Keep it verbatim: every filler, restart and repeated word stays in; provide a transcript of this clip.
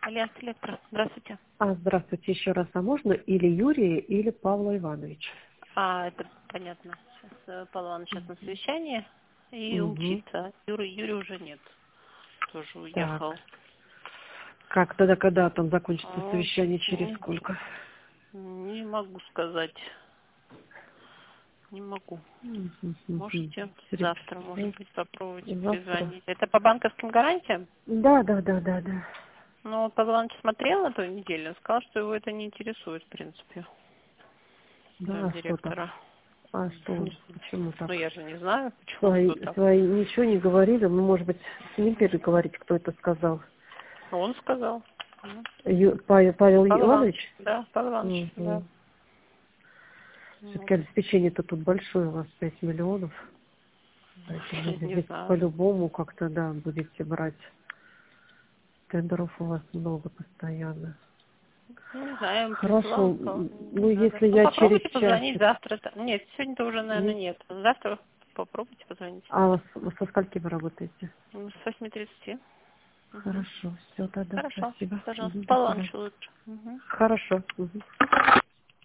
Альянс Электро. Здравствуйте. А, здравствуйте еще раз. А можно или Юрия, или Павла Ивановича? А, это понятно. Сейчас э, Павел Иванович сейчас на совещании и Угу. умчится. Юры, Юрия уже нет. Тоже Так. уехал. Как тогда, когда там закончится А, совещание, через не, сколько? не могу сказать. Не могу. Мгм. Можете Через- завтра, может быть, попробовать Завтра. перезвонить. Это по банковским гарантиям? Да, да, да, да, да. Ну, Павел Иванович смотрел на той неделе, он сказал, что его это не интересует, в принципе, Да, а что так? директора. А что он? Почему Ну, так? я же не знаю, почему Свои, что так. свои ничего не говорили, ну, может быть, с ним переговорить, кто это сказал. Он сказал. Ну, Ю- Павел, Павел Павел Иванович, Иванович? да, Павел Иванович, да. Угу. Вот. Все-таки обеспечение-то тут большое, у вас пять миллионов. Поэтому Не здесь знаю. по-любому как-то, да, будете брать. Тендеров у вас много постоянно. Не знаю, он присылал, Хорошо. сказал, Ну, не надо. если Ну, я через попробуйте позвонить часик. завтра. Нет, сегодня-то уже, наверное, М? нет. Завтра попробуйте позвонить. А с- со скольки вы работаете? Ну, с восьми тридцати. Угу. Хорошо. Все тогда. Хорошо, Спасибо. пожалуйста. Мгм, до Павел свидания. Иванович лучше. Угу. Хорошо. Мгм.